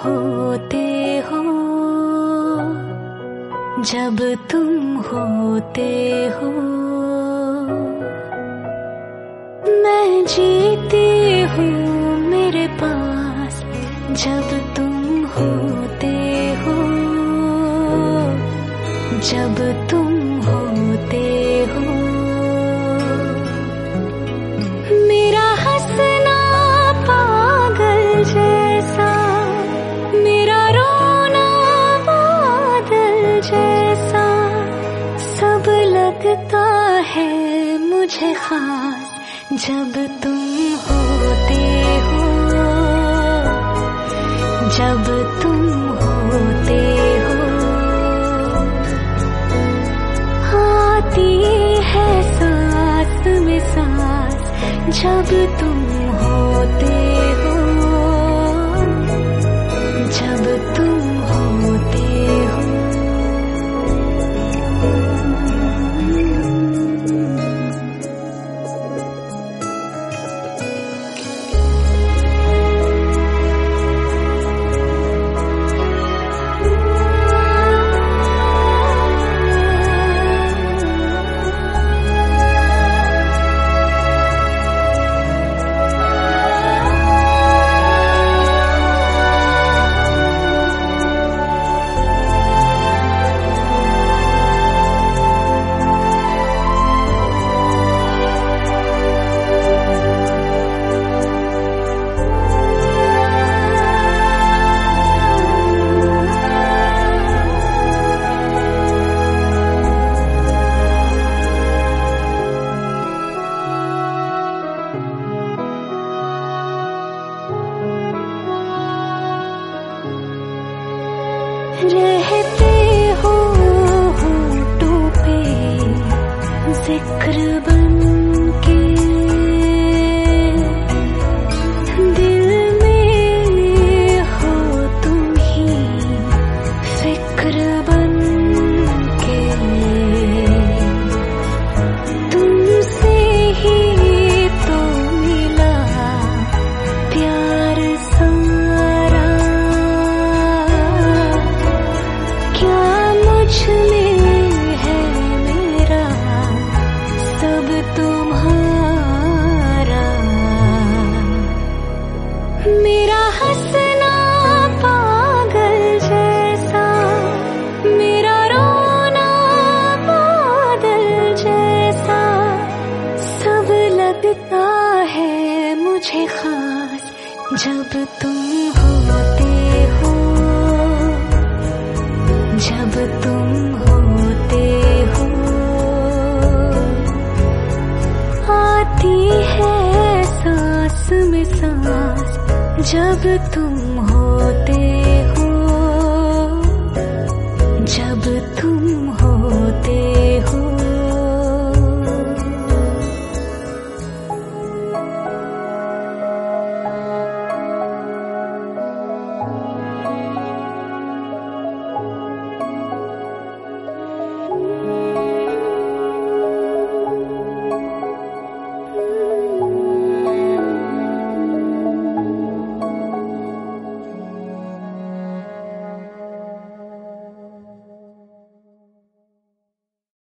होते हो, जब तुम होते हो, मैं जीती हूँ मेरे पास जब तुम होते हो, जब तुम होते हो। मेरा हंसना पागल जैसा, मेरा रोना बादल जैसा, सब लगता है मुझे खास जब तुम होते हो, जब तुम होते हो। आती है सांस में सांस जब तुम होते हो, जब तुम होते हो। रहते हो होठों पे जिक्र बन के, दिल में हो तुम ही फिक्र बन के। तुमसे ही तो मिला प्यार सारा, क्या मुझ में है मेरा सब तुम्हारा। मेरा हंसना पागल जैसा, मेरा रोना बादल जैसा, सब लगता है मुझे खास जब तुम होते हो, जब तुम होते हो। आती है सांस में सांस जब तुम